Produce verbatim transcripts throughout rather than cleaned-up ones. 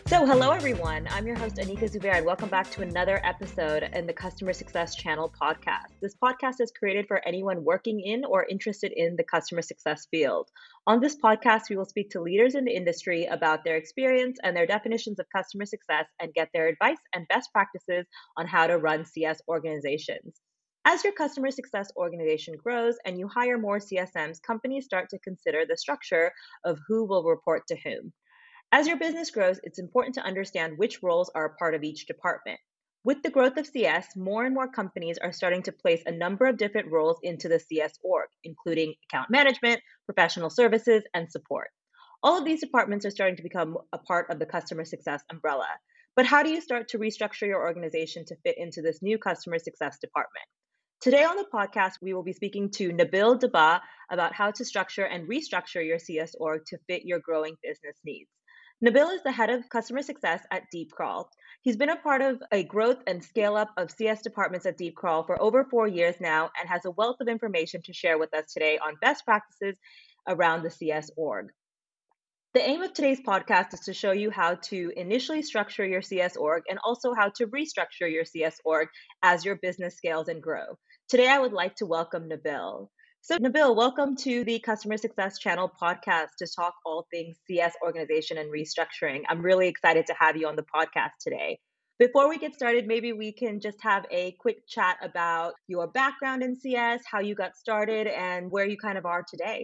So, hello everyone. I'm your host, Anika Zubair, and welcome back to another episode in the Customer Success Channel podcast. This podcast is created for anyone working in or interested in the customer success field. On this podcast, we will speak to leaders in the industry about their experience and their definitions of customer success and get their advice and best practices on how to run C S organizations. As your customer success organization grows and you hire more C S Ms, companies start to consider the structure of who will report to whom. As your business grows, it's important to understand which roles are a part of each department. With the growth of C S, more and more companies are starting to place a number of different roles into the C S org, including account management, professional services, and support. All of these departments are starting to become a part of the customer success umbrella. But how do you start to restructure your organization to fit into this new customer success department? Today on the podcast, we will be speaking to Nabil Daba about how to structure and restructure your C S org to fit your growing business needs. Nabil is the head of customer success at DeepCrawl. He's been a part of a growth and scale up of C S departments at DeepCrawl for over four years now and has a wealth of information to share with us today on best practices around the C S org. The aim of today's podcast is to show you how to initially structure your C S org and also how to restructure your C S org as your business scales and grow. Today, I would like to welcome Nabil. So, Nabil, welcome to the Customer Success Channel podcast to talk all things C S organization and restructuring. I'm really excited to have you on the podcast today. Before we get started, maybe we can just have a quick chat about your background in C S, how you got started, and where you kind of are today.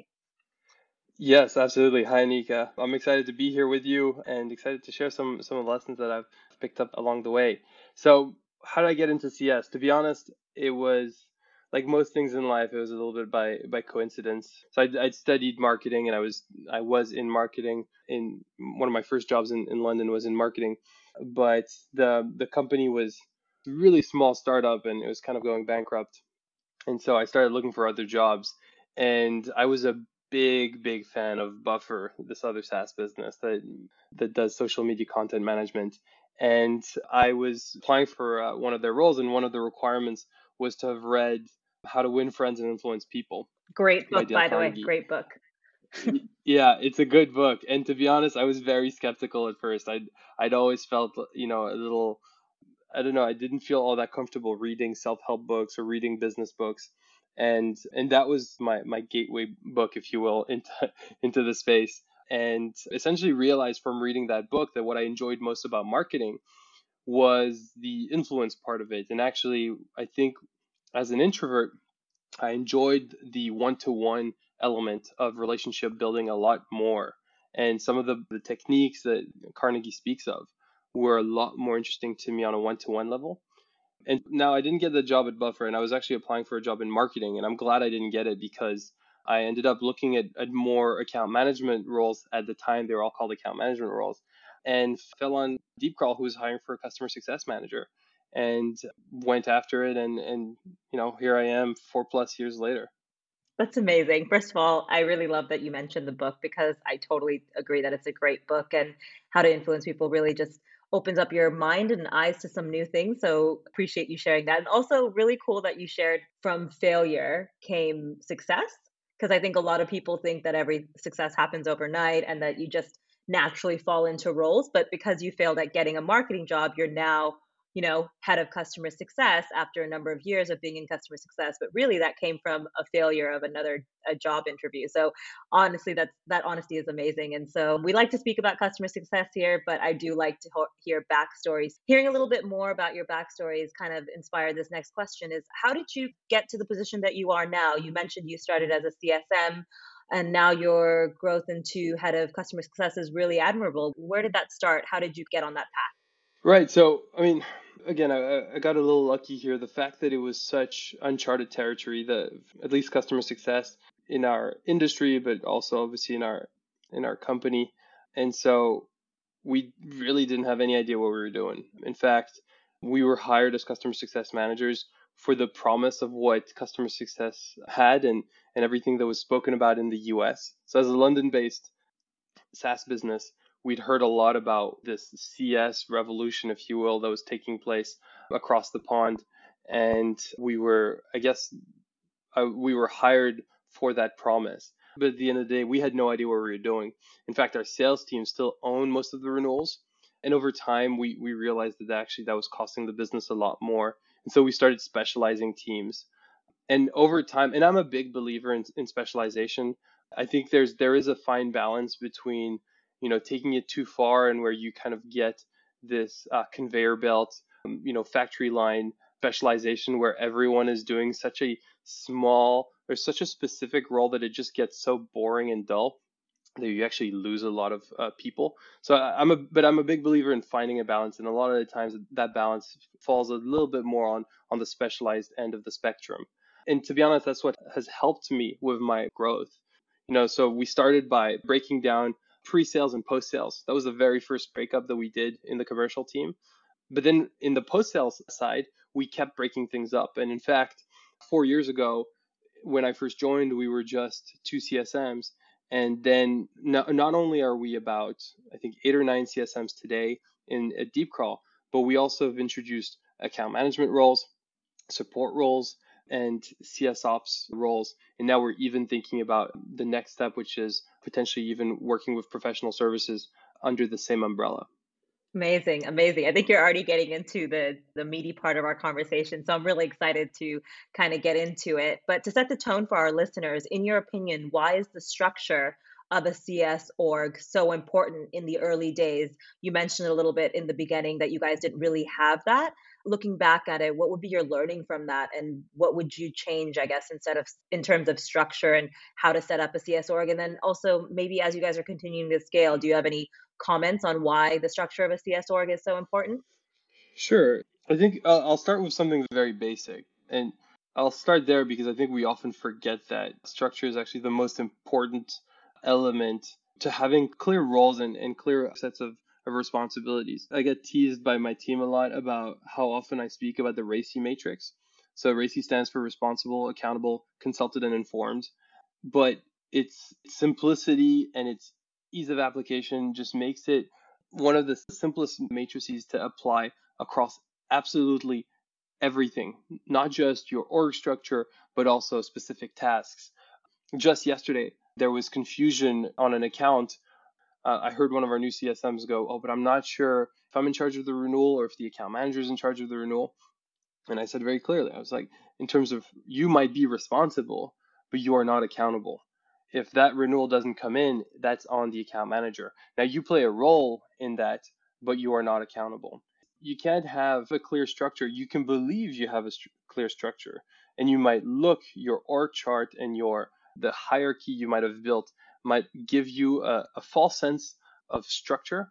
Yes, absolutely. Hi, Anika. I'm excited to be here with you and excited to share some some of the lessons that I've picked up along the way. So, how did I get into C S? To be honest, it was like most things in life, it was a little bit by by coincidence. So I I studied marketing and I was I was in marketing. In one of my first jobs in, in London was in marketing, but the the company was a really small startup and it was kind of going bankrupt. And so I started looking for other jobs. And I was a big, big fan of Buffer, this other SaaS business that that does social media content management. And I was applying for uh, one of their roles, and one of the requirements was to have read How to Win Friends and Influence People Great by book, Dale by the way. Carnegie. Great book. Yeah, it's a good book. And to be honest, I was very skeptical at first. I'd I'd always felt, you know, a little, I don't know, I didn't feel all that comfortable reading self-help books or reading business books. And and that was my my gateway book, if you will, into into the space. And essentially realized from reading that book that what I enjoyed most about marketing was the influence part of it. And actually, I think as an introvert, I enjoyed the one-to-one element of relationship building a lot more. And some of the, the techniques that Carnegie speaks of were a lot more interesting to me on a one-to-one level. And now I didn't get the job at Buffer, and I was actually applying for a job in marketing, and I'm glad I didn't get it because I ended up looking at, at more account management roles at the time. They were all called account management roles, and fell on DeepCrawl, who was hiring for a customer success manager, and went after it. And, and you know, here I am four plus years later. That's amazing. First of all, I really love that you mentioned the book because I totally agree that it's a great book, and How to Influence People really just opens up your mind and eyes to some new things. So appreciate you sharing that. And also really cool that you shared from failure came success, because I think a lot of people think that every success happens overnight and that you just naturally fall into roles. But because you failed at getting a marketing job, you're now, you know, head of customer success after a number of years of being in customer success. But really that came from a failure of another a job interview. So honestly, that's that honesty is amazing. And so we like to speak about customer success here, but I do like to ho- hear backstories. Hearing a little bit more about your backstories kind of inspired this next question: is how did you get to the position that you are now? You mentioned you started as a C S M, and now your growth into head of customer success is really admirable. Where did that start? How did you get on that path? Right. So, I mean, again, I, I got a little lucky here. The fact that it was such uncharted territory, the at least customer success in our industry, but also obviously in our in our company, and so we really didn't have any idea what we were doing. In fact, we were hired as customer success managers for the promise of what customer success had and and everything that was spoken about in the U S. So, as a London-based SaaS business, we'd heard a lot about this C S revolution, if you will, that was taking place across the pond. And we were, I guess, uh, we were hired for that promise. But at the end of the day, we had no idea what we were doing. In fact, our sales team still owned most of the renewals. And over time, we we realized that actually that was costing the business a lot more. And so we started specializing teams. And over time, and I'm a big believer in, in specialization. I think there's there is a fine balance between, you know, taking it too far and where you kind of get this uh, conveyor belt, um, you know, factory line specialization where everyone is doing such a small or such a specific role that it just gets so boring and dull that you actually lose a lot of uh, people. So I- I'm a, but I'm a big believer in finding a balance, and a lot of the times that balance falls a little bit more on on the specialized end of the spectrum. And to be honest, that's what has helped me with my growth. You know, so we started by breaking down pre-sales and post-sales. That was the very first breakup that we did in the commercial team. But then in the post-sales side, we kept breaking things up. And in fact, four years ago, when I first joined, we were just two C S Ms. And then not, not only are we about, I think, eight or nine C S Ms today in a deep crawl, but we also have introduced account management roles, support roles, and C S ops roles. And now we're even thinking about the next step, which is potentially even working with professional services under the same umbrella. Amazing, amazing. I think you're already getting into the the meaty part of our conversation, so I'm really excited to kind of get into it. But to set the tone for our listeners, in your opinion, why is the structure of a C S org so important in the early days? You mentioned a little bit in the beginning that you guys didn't really have that. Looking back at it, what would be your learning from that, and what would you change, I guess, instead of in terms of structure and how to set up a C S org? And then also maybe as you guys are continuing to scale, do you have any comments on why the structure of a C S org is so important? Sure. I think uh, I'll start with something very basic. And I'll start there because I think we often forget that structure is actually the most important element to having clear roles and, and clear sets of, of responsibilities. I get teased by my team a lot about how often I speak about the RACI matrix. So RACI stands for responsible, accountable, consulted, and informed. But its simplicity and its ease of application just makes it one of the simplest matrices to apply across absolutely everything, not just your org structure, but also specific tasks. Just yesterday, there was confusion on an account. Uh, I heard one of our new C S Ms go, "Oh, but I'm not sure if I'm in charge of the renewal or if the account manager is in charge of the renewal." And I said very clearly, I was like, in terms of you might be responsible, but you are not accountable. If that renewal doesn't come in, that's on the account manager. Now you play a role in that, but you are not accountable. You can't have a clear structure. You can believe you have a st- clear structure, and you might look your org chart and your the hierarchy you might have built might give you a, a false sense of structure,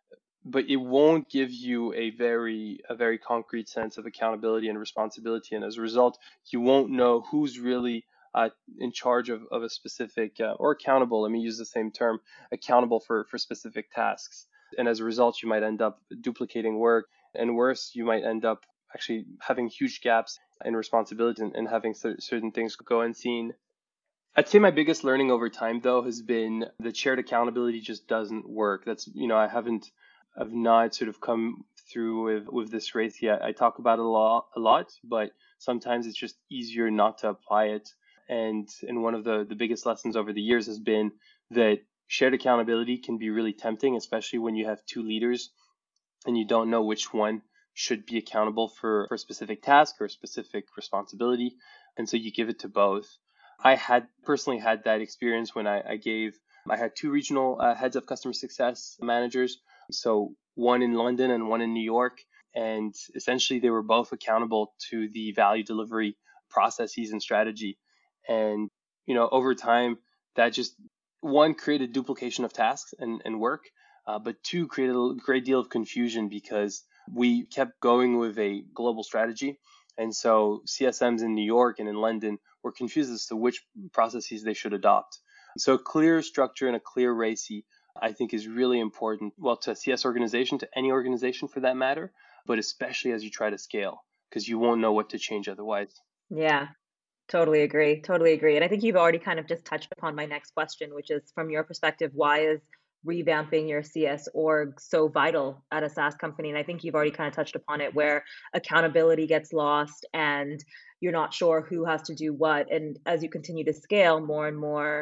but it won't give you a very a very concrete sense of accountability and responsibility, and as a result you won't know who's really uh, in charge of, of a specific uh, or accountable, let me use the same term, accountable for for specific tasks. And as a result you might end up duplicating work, and worse, you might end up actually having huge gaps in responsibility, and, and having cer- certain things go unseen. I'd say my biggest learning over time, though, has been that shared accountability just doesn't work. That's, you know, I haven't, I've not sort of come through with, with this race yet. I talk about it a lot, a lot, but sometimes it's just easier not to apply it. And, and one of the, the biggest lessons over the years has been that shared accountability can be really tempting, especially when you have two leaders and you don't know which one should be accountable for, for a specific task or a specific responsibility. And so you give it to both. I had personally had that experience when I, I gave, I had two regional uh, heads of customer success managers. So one in London and one in New York. And essentially they were both accountable to the value delivery processes and strategy. And, you know, over time, that just, one, created duplication of tasks and, and work, uh, but two, created a great deal of confusion because we kept going with a global strategy. And so C S Ms in New York and in London were confused as to which processes they should adopt. So clear structure and a clear RACI, I think, is really important, well, to a C S organization, to any organization for that matter, but especially as you try to scale, because you won't know what to change otherwise. Yeah, totally agree. Totally agree. And I think you've already kind of just touched upon my next question, which is from your perspective, why is revamping your C S org so vital at a SaaS company? And I think you've already kind of touched upon it, where accountability gets lost and you're not sure who has to do what. And as you continue to scale, more and more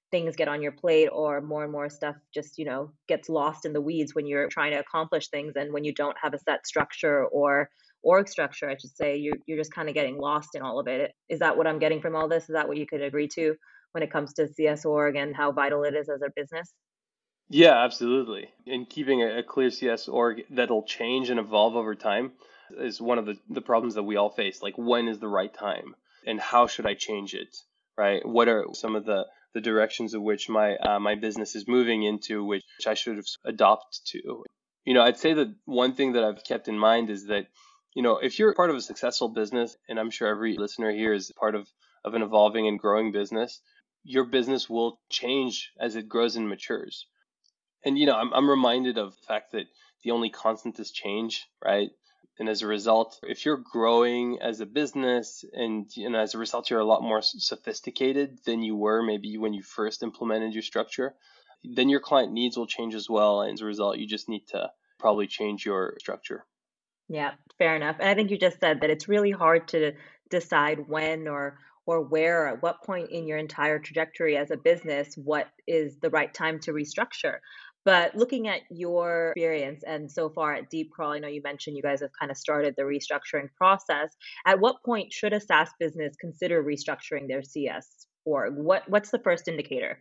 things get on your plate or more and more stuff just, you know, gets lost in the weeds when you're trying to accomplish things and when you don't have a set structure or org structure, I should say, you're you're just kind of getting lost in all of it. Is that what I'm getting from all this? Is that what you could agree to when it comes to C S org and how vital it is as a business? Yeah, absolutely. And keeping a, a clear C S org that'll change and evolve over time is one of the, the problems that we all face. Like, when is the right time? And how should I change it? Right? What are some of the, the directions of which my uh, my business is moving into, which I should have adopt to? You know, I'd say that one thing that I've kept in mind is that, you know, if you're part of a successful business, and I'm sure every listener here is part of, of an evolving and growing business, your business will change as it grows and matures. And you know, I'm I'm reminded of the fact that the only constant is change, right? And as a result, if you're growing as a business and you know, as a result, you're a lot more sophisticated than you were maybe when you first implemented your structure, then your client needs will change as well. And as a result, you just need to probably change your structure. Yeah, fair enough. And I think you just said that it's really hard to decide when or or where or at what point in your entire trajectory as a business, what is the right time to restructure. But looking at your experience and so far at DeepCrawl, I know you mentioned you guys have kind of started the restructuring process. At what point should a SaaS business consider restructuring their C S org? What what's the first indicator?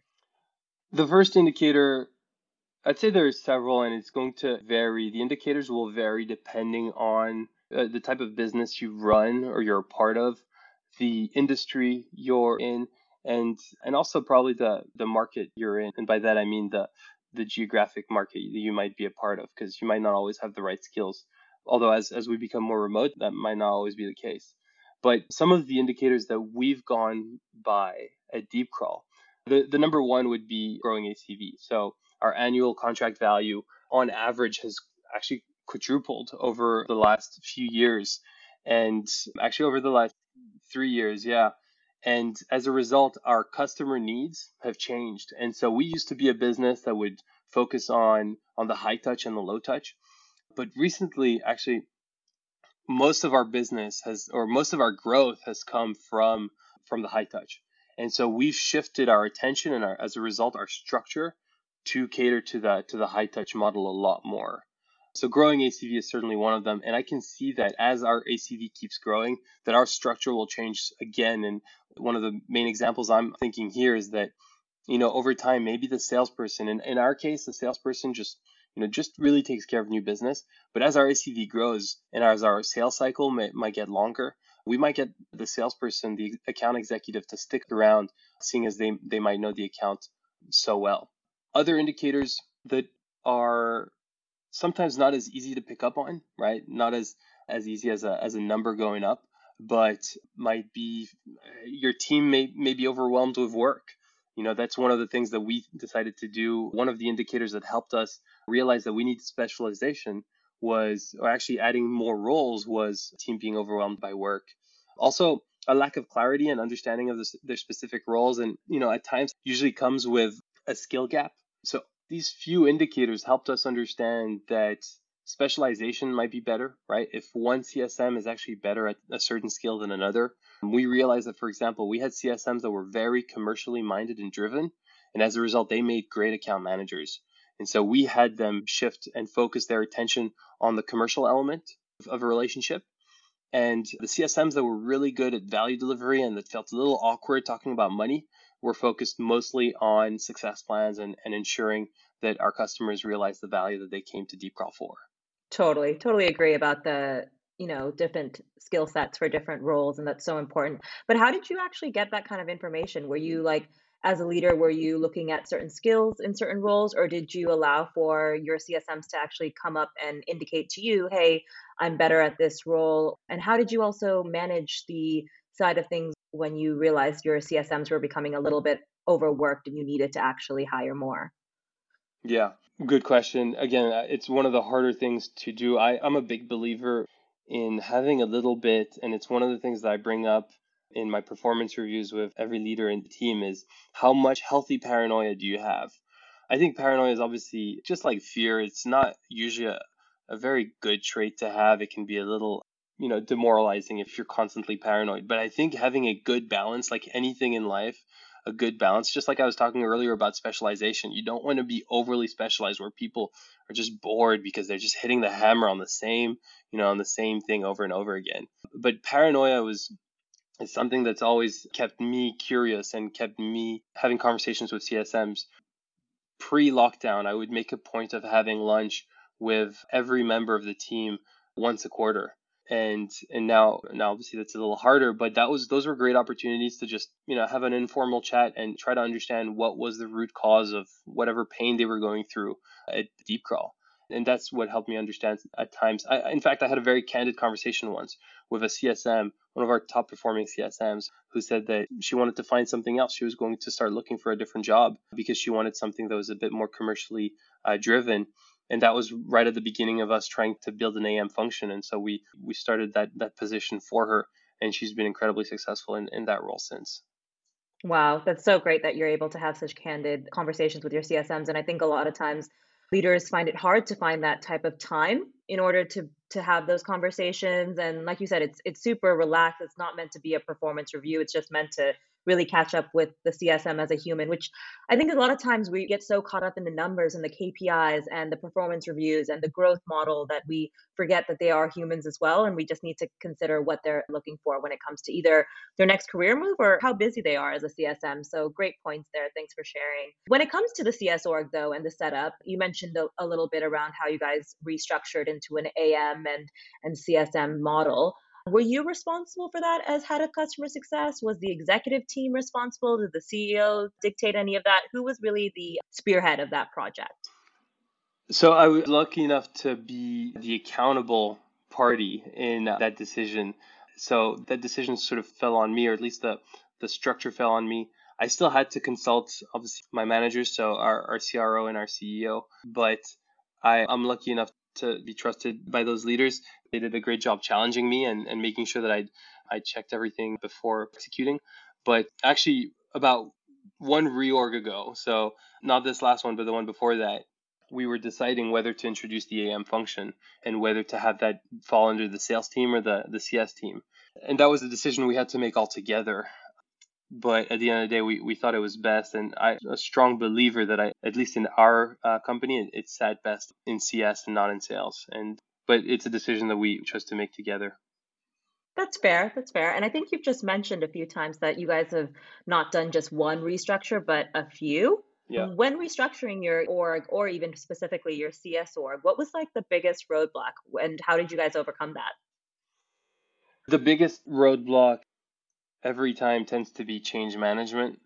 The first indicator, I'd say there are several, and it's going to vary. The indicators will vary depending on uh, the type of business you run or you're a part of, the industry you're in, and and also probably the the market you're in. And by that I mean the the geographic market that you might be a part of, because you might not always have the right skills. Although as as we become more remote, that might not always be the case. But some of the indicators that we've gone by at DeepCrawl, the, the number one would be growing A C V. So our annual contract value on average has actually quadrupled over the last few years, and actually over the last three years, yeah. And as a result, our customer needs have changed. And so we used to be a business that would focus on on the high touch and the low touch. But recently, actually, most of our business has, or most of our growth has come from from the high touch. And so we've shifted our attention and our, as a result, our structure to cater to the to the high touch model a lot more. So growing A C V is certainly one of them, and I can see that as our A C V keeps growing, that our structure will change again. And one of the main examples I'm thinking here is that, you know, over time, maybe the salesperson, in, in our case, the salesperson just, you know, just really takes care of new business. But as our A C V grows and as our sales cycle may, might get longer, we might get the salesperson, the account executive to stick around, seeing as they, they might know the account so well. Other indicators that are sometimes not as easy to pick up on, right? Not as as easy as a as a number going up, but might be your team may may be overwhelmed with work. You know, that's one of the things that we decided to do. One of the indicators that helped us realize that we need specialization was, or actually adding more roles, was team being overwhelmed by work. Also, a lack of clarity and understanding of this, their specific roles, and you know, at times usually comes with a skill gap. So these few indicators helped us understand that specialization might be better, right? If one C S M is actually better at a certain skill than another, we realized that, for example, we had C S Ms that were very commercially minded and driven, and as a result, they made great account managers. And so we had them shift and focus their attention on the commercial element of a relationship. And the C S Ms that were really good at value delivery and that felt a little awkward talking about money were focused mostly on success plans and, and ensuring that our customers realize the value that they came to DeepCrawl for. Totally, totally agree about the, you know, different skill sets for different roles, and that's so important. But how did you actually get that kind of information? Were you like, as a leader, were you looking at certain skills in certain roles, or did you allow for your C S Ms to actually come up and indicate to you, hey, I'm better at this role? And how did you also manage the side of things when you realized your C S Ms were becoming a little bit overworked and you needed to actually hire more? Yeah, good question. Again, uh, it's one of the harder things to do. I, I'm a big believer in having a little bit, and it's one of the things that I bring up in my performance reviews with every leader in the team is how much healthy paranoia do you have? I think paranoia is obviously just like fear. It's not usually a, a very good trait to have. It can be a little, you know, demoralizing if you're constantly paranoid. But I think having a good balance, like anything in life, a good balance. Just like I was talking earlier about specialization, you don't want to be overly specialized where people are just bored because they're just hitting the hammer on the same, you know, on the same thing over and over again. But paranoia was is something that's always kept me curious and kept me having conversations with C S Ms. Pre-lockdown, I would make a point of having lunch with every member of the team once a quarter. And and now now obviously that's a little harder, but that was those were great opportunities to just, you know, have an informal chat and try to understand what was the root cause of whatever pain they were going through at Deep Crawl. And that's what helped me understand at times. I, in fact, I had a very candid conversation once with a C S M, one of our top performing C S Ms, who said that she wanted to find something else. She was going to start looking for a different job because she wanted something that was a bit more commercially uh, driven. And that was right at the beginning of us trying to build an A M function. And so we we started that that position for her, and she's been incredibly successful in, in that role since. Wow, that's so great that you're able to have such candid conversations with your C S Ms. And I think a lot of times leaders find it hard to find that type of time in order to to have those conversations. And like you said, it's it's super relaxed. It's not meant to be a performance review. It's just meant to really catch up with the C S M as a human, which I think a lot of times we get so caught up in the numbers and the K P Is and the performance reviews and the growth model that we forget that they are humans as well. And we just need to consider what they're looking for when it comes to either their next career move or how busy they are as a C S M. So great points there. Thanks for sharing. When it comes to the C S org though and the setup, you mentioned a, a little bit around how you guys restructured into an A M and and C S M model. Were you responsible for that as head of customer success? Was the executive team responsible? Did the C E O dictate any of that? Who was really the spearhead of that project? So I was lucky enough to be the accountable party in that decision. So that decision sort of fell on me, or at least the, the structure fell on me. I still had to consult, obviously, my managers, so our, our C R O and our C E O, but I, I'm lucky enough to be trusted by those leaders. They did a great job challenging me and, and making sure that I I checked everything before executing. But actually, about one reorg ago, so not this last one, but the one before that, we were deciding whether to introduce the A M function and whether to have that fall under the sales team or the, the C S team. And that was a decision we had to make all together. But at the end of the day, we, we thought it was best. And I'm a strong believer that I, at least in our uh, company, it, it's sat best in C S and not in sales. And but it's a decision that we chose to make together. That's fair. That's fair. And I think you've just mentioned a few times that you guys have not done just one restructure, but a few. Yeah. When restructuring your org, or even specifically your C S org, what was like the biggest roadblock and how did you guys overcome that? The biggest roadblock every time tends to be change management.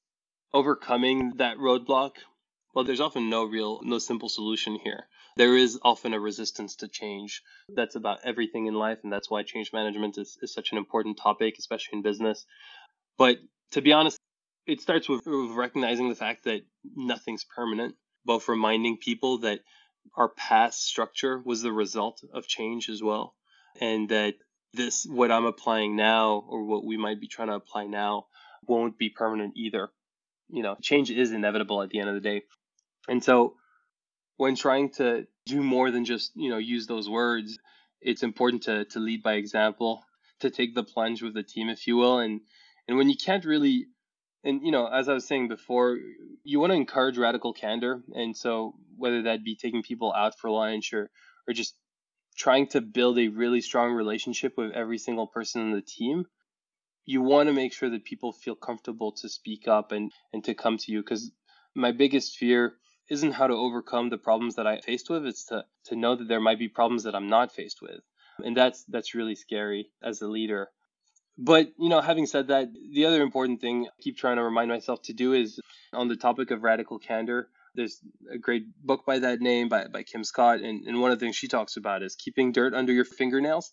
Overcoming that roadblock, well, there's often no real, no simple solution here. There is often a resistance to change. That's about everything in life, and that's why change management is, is such an important topic, especially in business. But to be honest, it starts with, with recognizing the fact that nothing's permanent, both reminding people that our past structure was the result of change as well, and that this, what I'm applying now, or what we might be trying to apply now, won't be permanent either. You know, change is inevitable at the end of the day. And so when trying to do more than just, you know, use those words, it's important to to lead by example, to take the plunge with the team, if you will. And and when you can't really, and you know, as I was saying before, you want to encourage radical candor. And so whether that be taking people out for lunch or or just trying to build a really strong relationship with every single person in the team, you want to make sure that people feel comfortable to speak up and, and to come to you. Because my biggest fear isn't how to overcome the problems that I faced with. It's to, to know that there might be problems that I'm not faced with. And that's that's really scary as a leader. But, you know, having said that, the other important thing I keep trying to remind myself to do is on the topic of radical candor. There's a great book by that name by, by Kim Scott. And, and one of the things she talks about is keeping dirt under your fingernails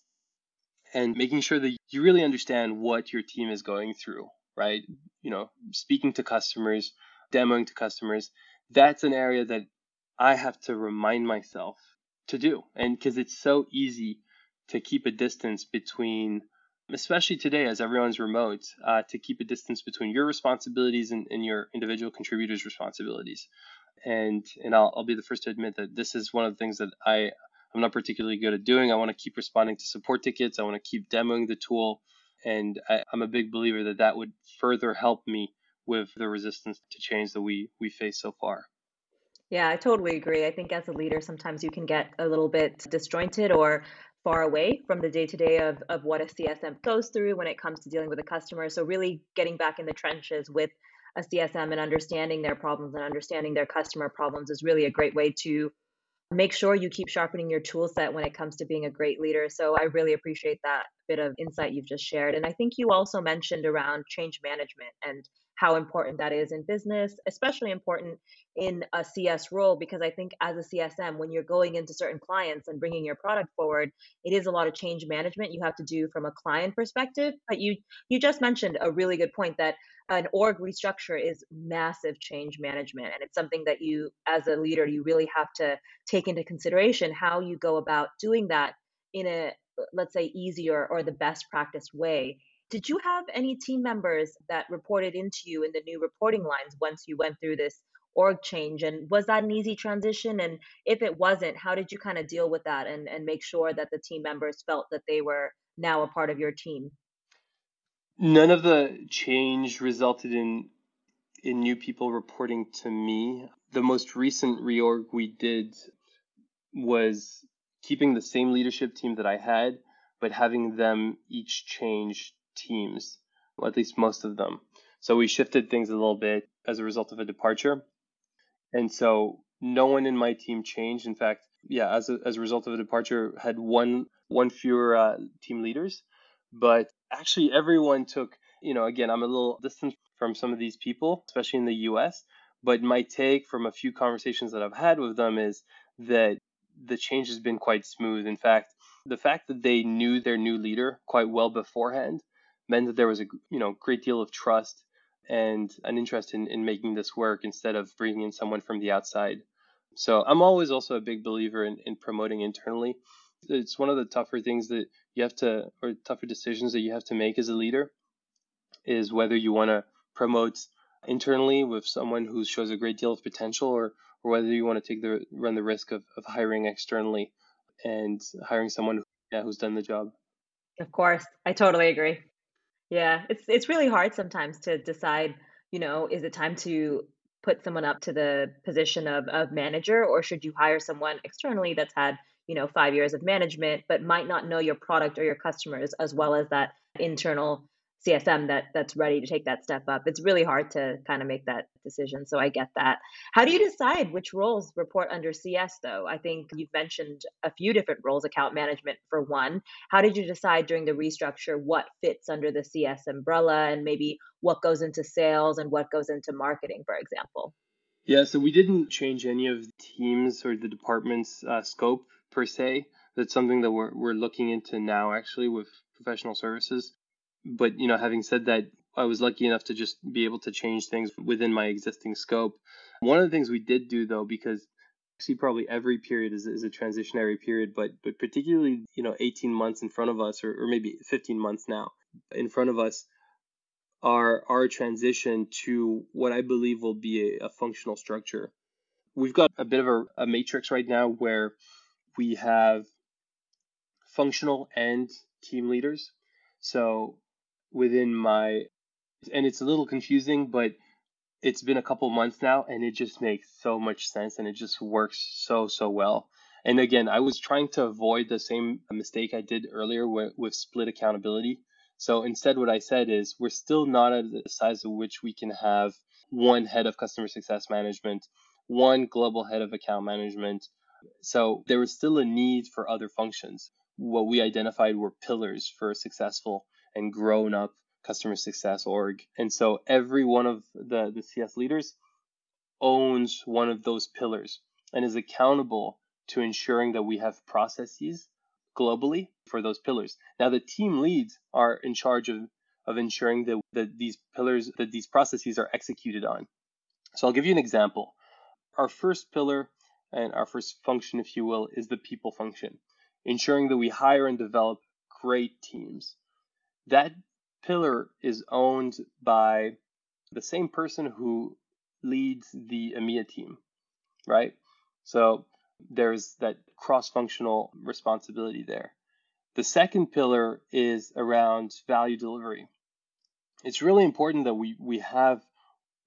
and making sure that you really understand what your team is going through, right? You know, speaking to customers, demoing to customers, that's an area that I have to remind myself to do. And because it's so easy to keep a distance between, especially today as everyone's remote, uh, to keep a distance between your responsibilities and, and your individual contributors' responsibilities. And and I'll, I'll be the first to admit that this is one of the things that I I'm not particularly good at doing. I want to keep responding to support tickets. I want to keep demoing the tool. And I, I'm a big believer that that would further help me with the resistance to change that we we face so far. Yeah, I totally agree. I think as a leader, sometimes you can get a little bit disjointed or far away from the day to day of of what a C S M goes through when it comes to dealing with a customer. So really getting back in the trenches with a C S M and understanding their problems and understanding their customer problems is really a great way to make sure you keep sharpening your tool set when it comes to being a great leader. So I really appreciate that bit of insight you've just shared. And I think you also mentioned around change management and how important that is in business, especially important in a C S role, because I think as a C S M, when you're going into certain clients and bringing your product forward, it is a lot of change management you have to do from a client perspective. But you you just mentioned a really good point that an org restructure is massive change management, and it's something that you as a leader you really have to take into consideration how you go about doing that in a, let's say, easier or the best practice way. Did you have any team members that reported into you in the new reporting lines once you went through this org change? And was that an easy transition? And if it wasn't, how did you kind of deal with that and, and make sure that the team members felt that they were now a part of your team? None of the change resulted in in new people reporting to me. The most recent reorg we did was keeping the same leadership team that I had, but having them each change teams, well, at least most of them. So we shifted things a little bit as a result of a departure. And so no one in my team changed. In fact, yeah, as a, as a result of a departure, had one one fewer uh, team leaders. But actually, everyone took, you know, again, I'm a little distant from some of these people, especially in the U S. But my take from a few conversations that I've had with them is that the change has been quite smooth. In fact, the fact that they knew their new leader quite well beforehand meant that there was a, you know, great deal of trust and an interest in, in making this work instead of bringing in someone from the outside. So I'm always also a big believer in, in promoting internally. It's one of the tougher things that you have to, or tougher decisions that you have to make as a leader, is whether you want to promote internally with someone who shows a great deal of potential, or or whether you want to take the run the risk of, of hiring externally and hiring someone who, yeah, who's done the job. Of course, I totally agree. Yeah, it's it's really hard sometimes to decide, you know, is it time to put someone up to the position of of manager, or should you hire someone externally that's had, you know, five years of management but might not know your product or your customers as well as that internal C S M that that's ready to take that step up. It's really hard to kind of make that decision, so I get that. How do you decide which roles report under C S though? I think you've mentioned a few different roles, account management for one. How did you decide during the restructure what fits under the C S umbrella and maybe what goes into sales and what goes into marketing, for example? Yeah, so we didn't change any of the teams or the department's uh, scope per se. That's something that we're we're looking into now actually with professional services. But you know, having said that, I was lucky enough to just be able to change things within my existing scope. One of the things we did do though, because actually probably every period is, is a transitionary period, but but particularly, you know, eighteen months in front of us, or, or maybe fifteen months now in front of us, our our transition to what I believe will be a, a functional structure. We've got a bit of a, a matrix right now where we have functional and team leaders. So within my, and it's a little confusing, but it's been a couple months now and it just makes so much sense and it just works so, so well. And again, I was trying to avoid the same mistake I did earlier with, with split accountability. So instead, what I said is we're still not at the size of which we can have one head of customer success management, one global head of account management. So there was still a need for other functions. What we identified were pillars for a successful and grown up customer success org. And so every one of the, the C S leaders owns one of those pillars and is accountable to ensuring that we have processes globally for those pillars. Now the team leads are in charge of, of ensuring that, that these pillars, that these processes are executed on. So I'll give you an example. Our first pillar and our first function, if you will, is the people function, ensuring that we hire and develop great teams. That pillar is owned by the same person who leads the EMEA team, right? So there's that cross-functional responsibility there. The second pillar is around value delivery. It's really important that we, we have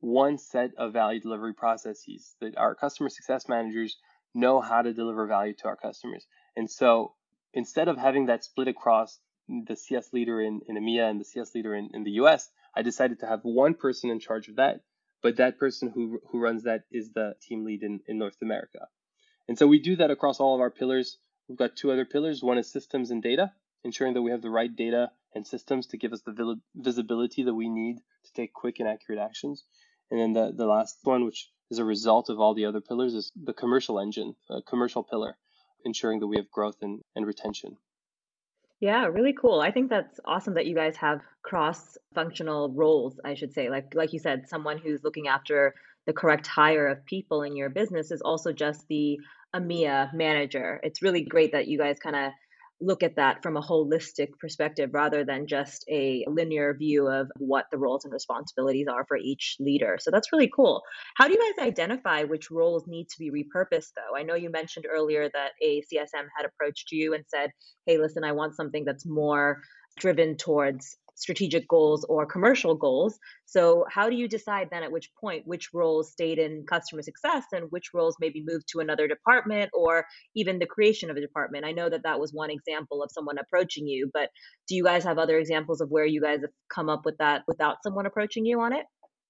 one set of value delivery processes that our customer success managers know how to deliver value to our customers. And so instead of having that split across the C S leader in, in EMEA and the C S leader in, in the U S, I decided to have one person in charge of that, but that person who, who runs that is the team lead in, in North America. And so we do that across all of our pillars. We've got two other pillars. One is systems and data, ensuring that we have the right data and systems to give us the visibility that we need to take quick and accurate actions. And then the, the last one, which is a result of all the other pillars, is the commercial engine, a commercial pillar, ensuring that we have growth and, and retention. Yeah, really cool. I think that's awesome that you guys have cross-functional roles, I should say. Like like you said, someone who's looking after the correct hire of people in your business is also just the EMEA manager. It's really great that you guys kind of look at that from a holistic perspective rather than just a linear view of what the roles and responsibilities are for each leader. So that's really cool. How do you guys identify which roles need to be repurposed, though? I know you mentioned earlier that a C S M had approached you and said, hey, listen, I want something that's more driven towards strategic goals or commercial goals. So, how do you decide then at which point which roles stayed in customer success and which roles maybe moved to another department or even the creation of a department? I know that that was one example of someone approaching you, but do you guys have other examples of where you guys have come up with that without someone approaching you on it?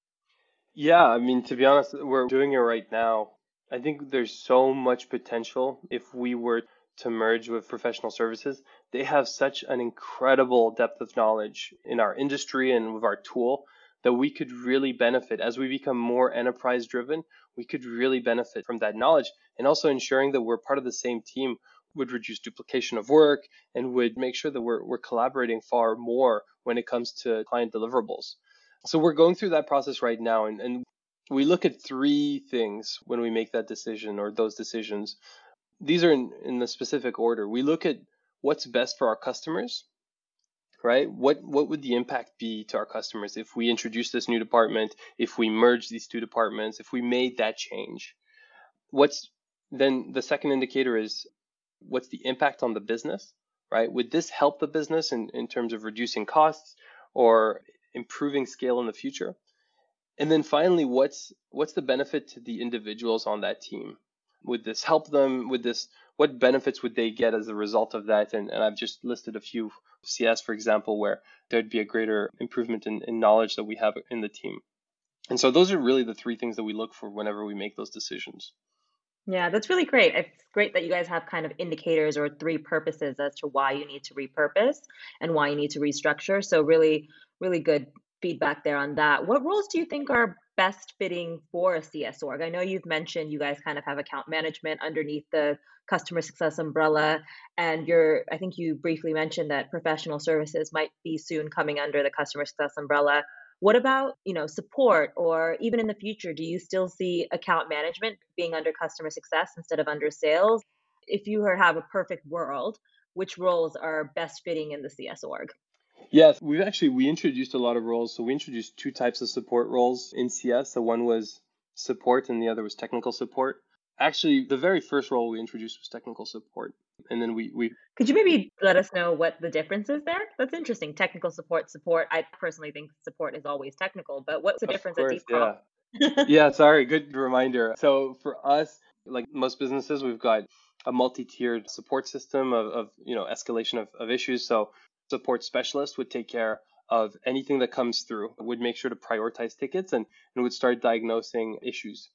Yeah, I mean, to be honest, we're doing it right now. I think there's so much potential if we were to merge with professional services. They have such an incredible depth of knowledge in our industry and with our tool that we could really benefit as we become more enterprise driven. We could really benefit from that knowledge, and also ensuring that we're part of the same team would reduce duplication of work and would make sure that we're, we're collaborating far more when it comes to client deliverables. So we're going through that process right now, and, and we look at three things when we make that decision or those decisions. These are in, in the specific order. We look at what's best for our customers, right? What what would the impact be to our customers if we introduce this new department, if we merge these two departments, if we made that change? What's then the second indicator is what's the impact on the business, right? Would this help the business in, in terms of reducing costs or improving scale in the future? And then finally, what's what's the benefit to the individuals on that team? Would this help them? Would this what benefits would they get as a result of that? And, and I've just listed a few C S, for example, where there'd be a greater improvement in, in knowledge that we have in the team. And so those are really the three things that we look for whenever we make those decisions. Yeah, that's really great. It's great that you guys have kind of indicators or three purposes as to why you need to repurpose and why you need to restructure. So really, really good feedback there on that. What roles do you think are best fitting for a C S org? I know you've mentioned you guys kind of have account management underneath the customer success umbrella, and you're, I think you briefly mentioned that professional services might be soon coming under the customer success umbrella. What about, you know, support or even in the future, do you still see account management being under customer success instead of under sales? If you were to have a perfect world, which roles are best fitting in the C S org? Yes, we've actually we introduced a lot of roles. So we introduced two types of support roles in C S. So one was support and the other was technical support. Actually, the very first role we introduced was technical support. And then we we Could you maybe let us know what the difference is there? That's interesting. Technical support, support. I personally think support is always technical, but what's the of difference at course, Deep Call? yeah. Yeah, sorry, good reminder. So for us, like most businesses, we've got a multi-tiered support system of, of you know, escalation of, of issues. So support specialist would take care of anything that comes through, would make sure to prioritize tickets and, and would start diagnosing issues.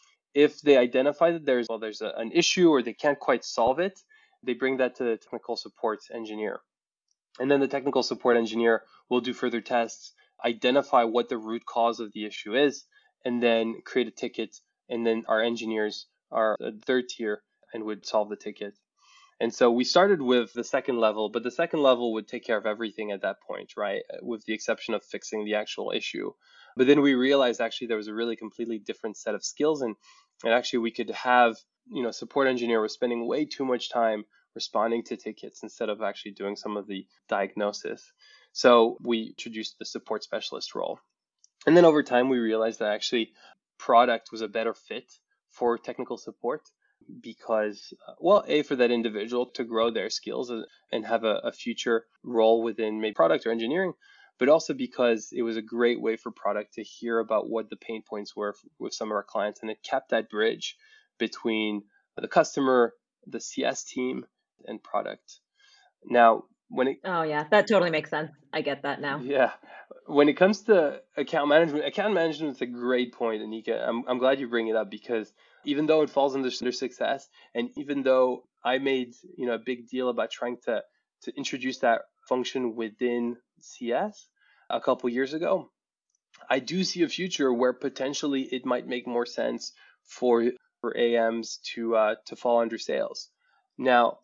If they identify that there's well, there's a, an issue or they can't quite solve it, they bring that to the technical support engineer. And then the technical support engineer will do further tests, identify what the root cause of the issue is, and then create a ticket. And then our engineers are the third tier and would solve the ticket. And so we started with the second level, but the second level would take care of everything at that point, right? With the exception of fixing the actual issue. But then we realized actually there was a really completely different set of skills, and, and actually we could have, you know, support engineer was spending way too much time responding to tickets instead of actually doing some of the diagnosis. So we introduced the support specialist role. And then over time, we realized that actually product was a better fit for technical support because, uh, well, A, for that individual to grow their skills and have a, a future role within maybe product or engineering, but also because it was a great way for product to hear about what the pain points were with some of our clients. And it kept that bridge between the customer, the C S team, and product. Now, when it Oh yeah, that totally makes sense. I get that now. yeah, when it comes to account management, account management is a great point, Anika. I'm I'm glad you bring it up because even though it falls under under success, and even though I made you know a big deal about trying to to introduce that function within C S a couple years ago, I do see a future where potentially it might make more sense for for A Ms to uh, to fall under sales. Now,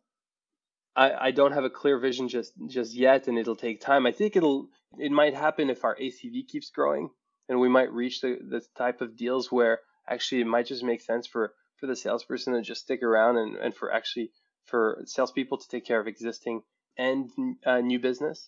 I, I don't have a clear vision just just yet, and it'll take time. I think it'll it might happen if our A C V keeps growing, and we might reach the, the type of deals where actually it might just make sense for for the salesperson to just stick around and, and for actually for salespeople to take care of existing and uh, new business.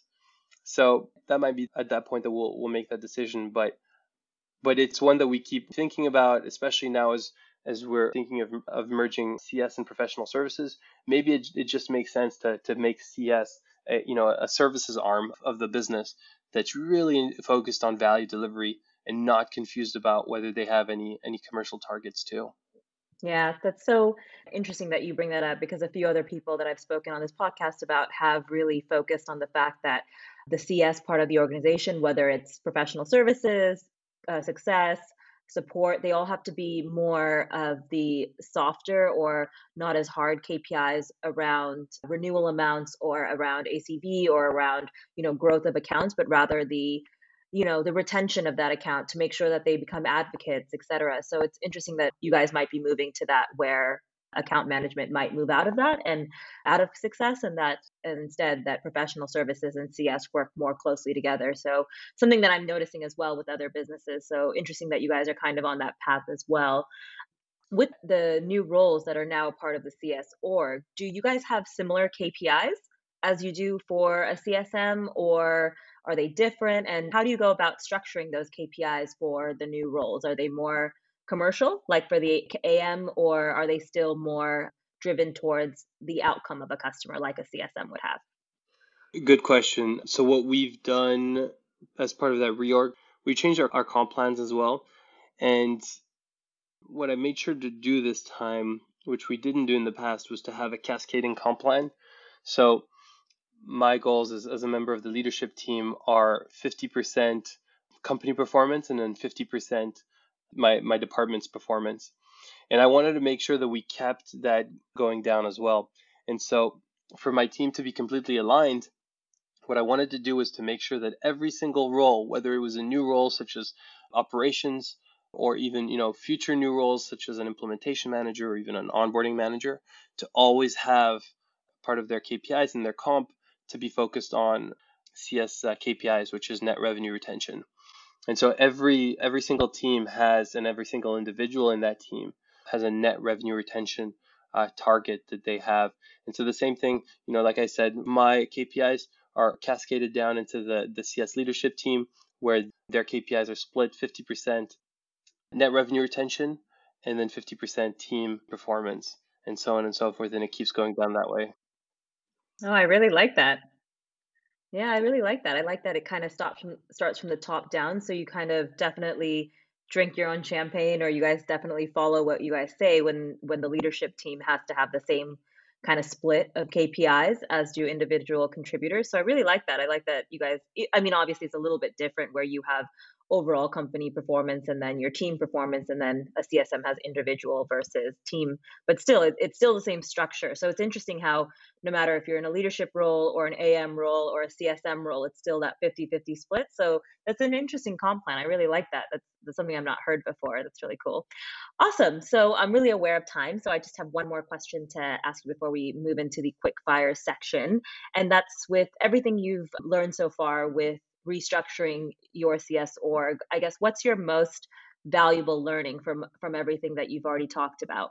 So that might be at that point that we'll we'll make that decision. But but it's one that we keep thinking about, especially now as as we're thinking of, of merging C S and professional services. Maybe it, it just makes sense to, to make C S a, you know a services arm of the business that's really focused on value delivery and not confused about whether they have any any commercial targets too. Yeah, that's so interesting that you bring that up because a few other people that I've spoken on this podcast about have really focused on the fact that the C S part of the organization, whether it's professional services, uh, success, support, they all have to be more of the softer or not as hard K P Is around renewal amounts or around A C V or around, you know, growth of accounts, but rather the you know the retention of that account to make sure that they become advocates, et cetera. So it's interesting that you guys might be moving to that where account management might move out of that and out of success, and that and instead that professional services and C S work more closely together. So something that I'm noticing as well with other businesses. So interesting that you guys are kind of on that path as well. With the new roles that are now part of the C S org, do you guys have similar K P Is as you do for a C S M, or are they different? And how do you go about structuring those K P Is for the new roles? Are they more commercial, like for the A M, or are they still more driven towards the outcome of a customer, like a C S M would have? Good question. So what we've done as part of that reorg, we changed our, our comp plans as well. And what I made sure to do this time, which we didn't do in the past, was to have a cascading comp plan. So my goals as, as a member of the leadership team are fifty percent company performance and then fifty percent my, my department's performance. And I wanted to make sure that we kept that going down as well. And so for my team to be completely aligned, what I wanted to do was to make sure that every single role, whether it was a new role such as operations or even you know future new roles such as an implementation manager or even an onboarding manager, to always have part of their K P Is and their comp to be focused on C S uh, K P Is, which is net revenue retention. And so every every single team has, and every single individual in that team has a net revenue retention uh, target that they have. And so the same thing, you know, like I said, my K P Is are cascaded down into the the C S leadership team, where their K P Is are split fifty percent net revenue retention and then fifty percent team performance, and so on and so forth. And it keeps going down that way. Oh, I really like that. Yeah, I really like that. I like that it kind of stops from starts from the top down. So you kind of definitely drink your own champagne, or you guys definitely follow what you guys say when when the leadership team has to have the same kind of split of K P Is as do individual contributors. So I really like that. I like that you guys, I mean, obviously it's a little bit different where you have overall company performance and then your team performance, and then a C S M has individual versus team, but still it, it's still the same structure. So it's interesting how no matter if you're in a leadership role or an A M role or a C S M role, it's still that fifty-fifty split. So that's an interesting comp plan. I really like that. That's, that's something I've not heard before. That's really cool. Awesome. So I'm really aware of time. So I just have one more question to ask you before we move into the quick fire section. And that's with everything you've learned so far with restructuring your C S org. I guess what's your most valuable learning from from everything that you've already talked about?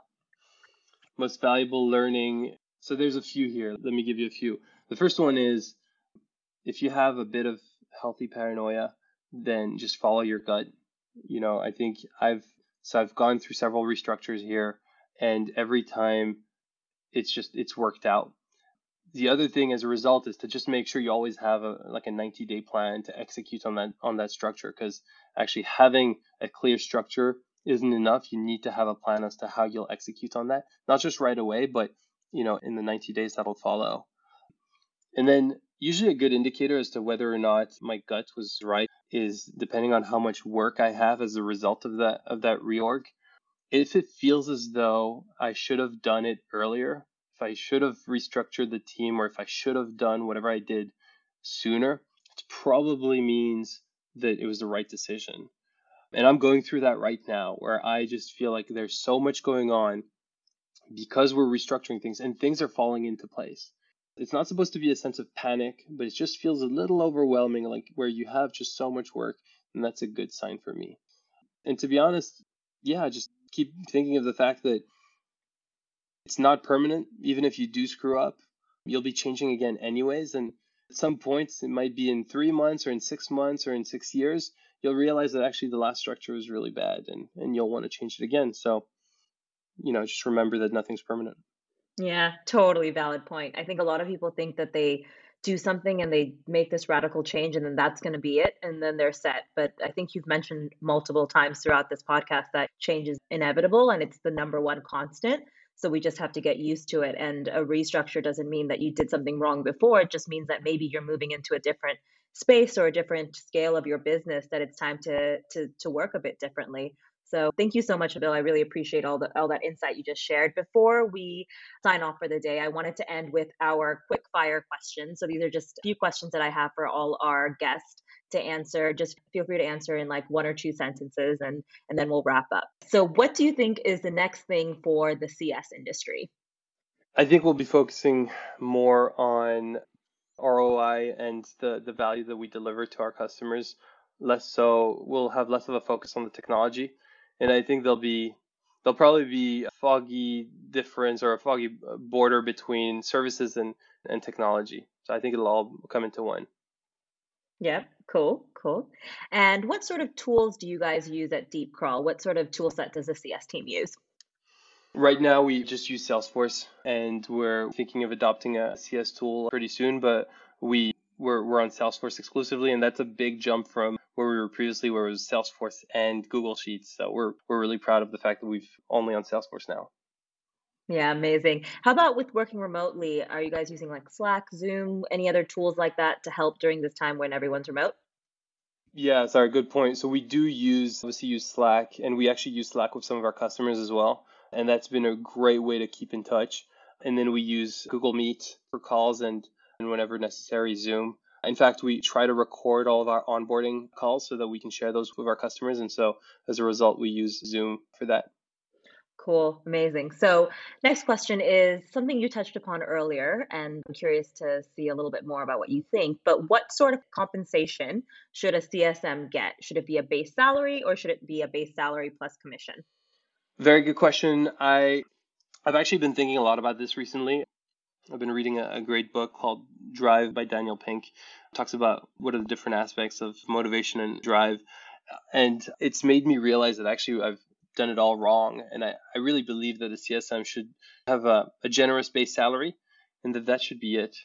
Most valuable learning. So there's a few here. Let me give you a few. The first one is if you have a bit of healthy paranoia, then just follow your gut. You know, I think I've so I've gone through several restructures here, and every time it's just it's worked out. The other thing as a result is to just make sure you always have a like a ninety day plan to execute on that on that structure, because actually having a clear structure isn't enough. You need to have a plan as to how you'll execute on that, not just right away, but you know, in the ninety days that'll follow. And then usually a good indicator as to whether or not my gut was right is depending on how much work I have as a result of that of that reorg. If it feels as though I should have done it earlier, if I should have restructured the team, or if I should have done whatever I did sooner, it probably means that it was the right decision. And I'm going through that right now, where I just feel like there's so much going on because we're restructuring things and things are falling into place. It's not supposed to be a sense of panic, but it just feels a little overwhelming, like where you have just so much work, and that's a good sign for me. And to be honest, yeah, just keep thinking of the fact that it's not permanent. Even if you do screw up, you'll be changing again anyways. And at some points, it might be in three months or in six months or in six years, you'll realize that actually the last structure was really bad, and, and you'll want to change it again. So, you know, just remember that nothing's permanent. Yeah, totally valid point. I think a lot of people think that they do something and they make this radical change and then that's going to be it and then they're set. But I think you've mentioned multiple times throughout this podcast that change is inevitable and it's the number one constant. So we just have to get used to it. And a restructure doesn't mean that you did something wrong before. It just means that maybe you're moving into a different space or a different scale of your business that it's time to to to work a bit differently. So thank you so much, Bill. I really appreciate all the all that insight you just shared. Before we sign off for the day, I wanted to end with our quick fire questions. So these are just a few questions that I have for all our guests to answer. Just feel free to answer in like one or two sentences and and then we'll wrap up. So what do you think is the next thing for the C S industry? I think we'll be focusing more on R O I and the, the value that we deliver to our customers. Less so, we'll have less of a focus on the technology. And I think there'll be there'll probably be a foggy difference or a foggy border between services and, and technology. So I think it'll all come into one. Yeah, cool, cool. And what sort of tools do you guys use at DeepCrawl? What sort of tool set does the C S team use? Right now, we just use Salesforce, and we're thinking of adopting a C S tool pretty soon, but we we're, we're on Salesforce exclusively, and that's a big jump from where we were previously, where it was Salesforce and Google Sheets. So we're we're really proud of the fact that we've only on Salesforce now. Yeah, amazing. How about with working remotely? Are you guys using like Slack, Zoom, any other tools like that to help during this time when everyone's remote? Yeah, sorry, good point. So we do use obviously use Slack, and we actually use Slack with some of our customers as well, and that's been a great way to keep in touch. And then we use Google Meet for calls and and whenever necessary, Zoom. In fact, we try to record all of our onboarding calls so that we can share those with our customers, and so as a result, we use Zoom for that. Cool, amazing. So, next question is something you touched upon earlier, and I'm curious to see a little bit more about what you think. But what sort of compensation should a C S M get? Should it be a base salary or should it be a base salary plus commission? Very good question. I I've actually been thinking a lot about this recently. I've been reading a, a great book called Drive by Daniel Pink. It talks about what are the different aspects of motivation and drive. And it's made me realize that actually I've done it all wrong. And I, I really believe that a C S M should have a, a generous base salary and that that should be it.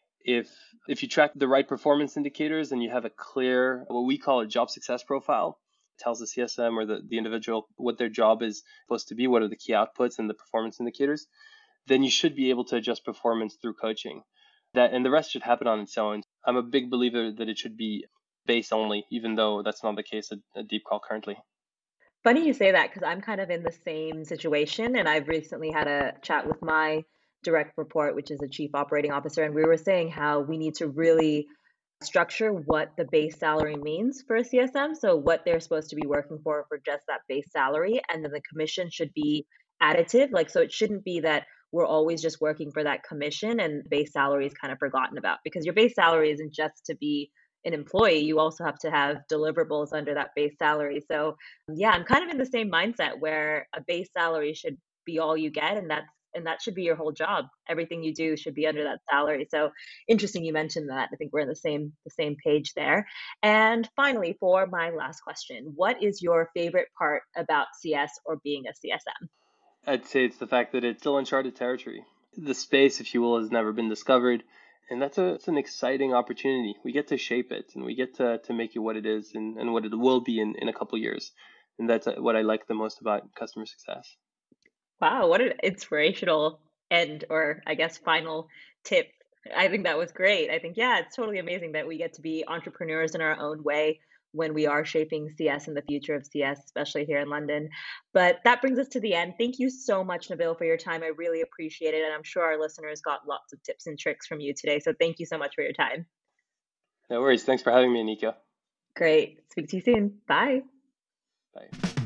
If if you track the right performance indicators and you have a clear, what we call a job success profile, tells the C S M or the, the individual what their job is supposed to be, what are the key outputs and the performance indicators, then you should be able to adjust performance through coaching. That and the rest should happen on its own. I'm a big believer that it should be base only, even though that's not the case at, at DeepCall currently. Funny you say that because I'm kind of in the same situation, and I've recently had a chat with my direct report, which is a chief operating officer, and we were saying how we need to really structure what the base salary means for a C S M. So what they're supposed to be working for for just that base salary, and then the commission should be additive. Like so, it shouldn't be that we're always just working for that commission and base salary is kind of forgotten about because your base salary isn't just to be an employee. You also have to have deliverables under that base salary. So yeah, I'm kind of in the same mindset where a base salary should be all you get, and that's and that should be your whole job. Everything you do should be under that salary. So interesting you mentioned that. I think we're in the same the same page there. And finally, for my last question, what is your favorite part about C S or being a C S M? I'd say it's the fact that it's still uncharted territory. the space, if you will, has never been discovered. And that's a it's an exciting opportunity. We get to shape it and we get to, to make it what it is and, and what it will be in, in a couple of years. And that's what I like the most about customer success. Wow, what an inspirational end, or I guess final tip. I think that was great. I think, yeah, it's totally amazing that we get to be entrepreneurs in our own way when we are shaping C S and the future of C S, especially here in London. But that brings us to the end. Thank you so much, Nabil, for your time. I really appreciate it. And I'm sure our listeners got lots of tips and tricks from you today. So thank you so much for your time. No worries. Thanks for having me, Anika. Great. Speak to you soon. Bye. Bye.